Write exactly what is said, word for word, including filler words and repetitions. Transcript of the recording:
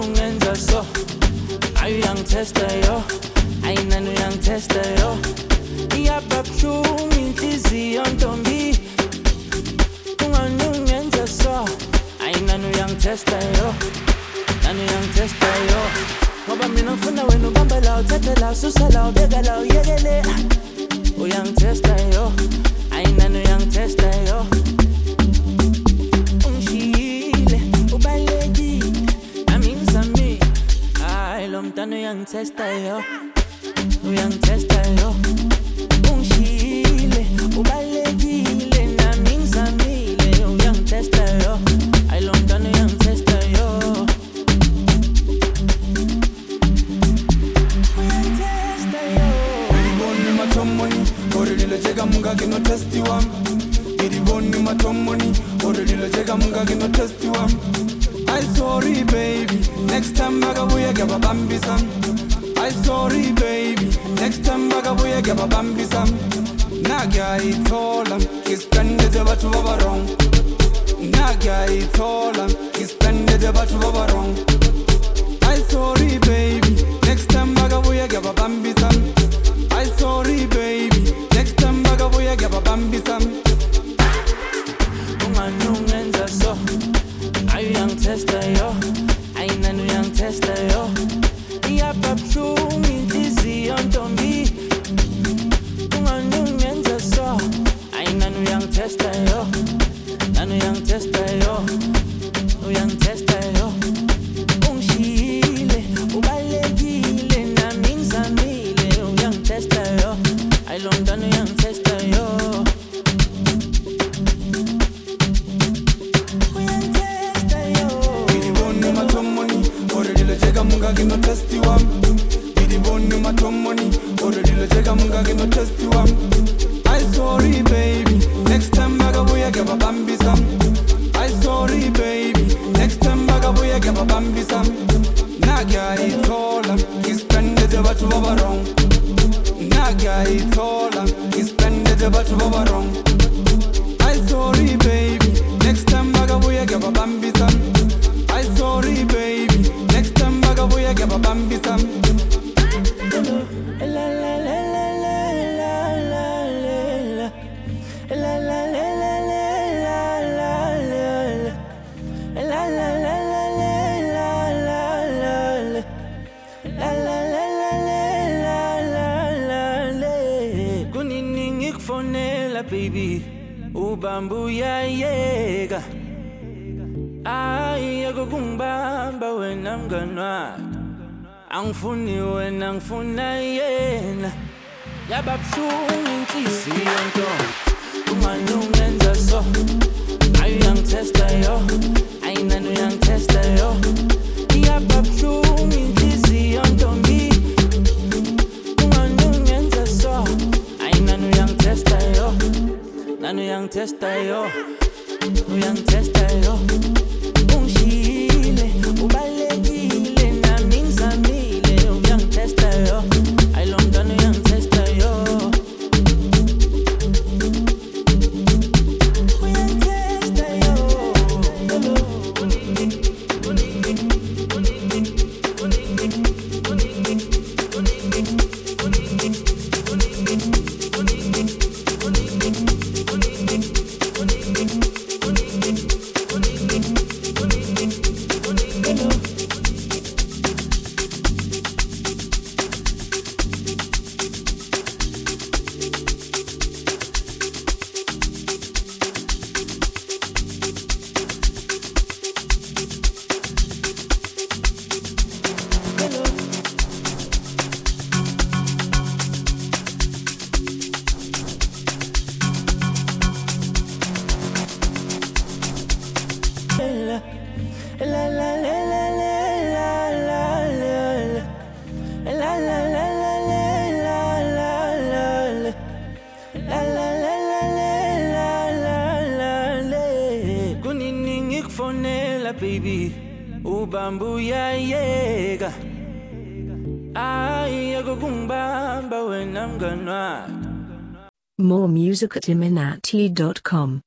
ungenza so ayuyangitesta yo ayinani uyangitesta yo iyababhlungu inhliziyo ntombi ungani ungenza so ayinani uyangitesta yo nani uyangitesta yo ngoba mina ngifuna wena ubamba la uthathe la ususa la ubeka la uyekele uyangitesta yo ayinani uyangitesta yo ungishile ubalekile nami ngizami hayi lo mntana uyangitesta yo uyangitesta yo ungishile ubalekile nami ngizamile uyangitesta yo hayi lo mntana uyangitesta yo uyangitesta yo iriboni matomoni orelile cheka munga kino testi wam iriboni matomoni orelile cheka munga kino testi wam I sorry baby next time bakabuya ngababambisa I sorry baby next time bakabuya ngababambisa nakayithola ngispendete bathu baba wrong nakayithola ngispendete bathu baba wrong I sorry baby next time bakabuya ngababambisa I sorry baby next time bakabuya ngababambisa ungani ungenza so ayuyangitesta yo ayinani uyangitesta yo iyababhlungu inhliziyo ntombi ungani ungenza so ayinani uyangitesta yo nani uyangitesta yo uyangitesta yo ungishile ubalekile nami ngizamile uyangitesta yo ayilo mntana uyangitesta yo munga kino testi wam iriboni matomoni orelile cheka munga kino testi wam I sorry baby next time bakabuya ngababambisa I sorry baby next time bakabuya ngababambisa nakayithola ngispendete bathu baba wrong nakayithola ngispendete bathu baba wrong I sorry baby next time bakabuya ngababambisa I sorry baby next time bakabuya ngababambisa la la la la la la la la la la la kunini ngikufonela baby ubambu yayeka ayeke kungibamba wena mngani wami angifuni wena ngifuna yena yababhlungu inhliziyo ntombi ungani ungenza so ayuyangitesta yo ayinani uyangitesta yo iyababhlungu inhliziyo ntombi ungani ungenza so ayinani uyangitesta yo nani uyangitesta yo uyangitesta yo ungishile ubalekile nami ngizamile uyangitesta yo ayilo mntana uyangitesta yo uyangitesta yo baby ubambu yayeka ayeke kungibamba wena mngani wami. More music at iminati dot com.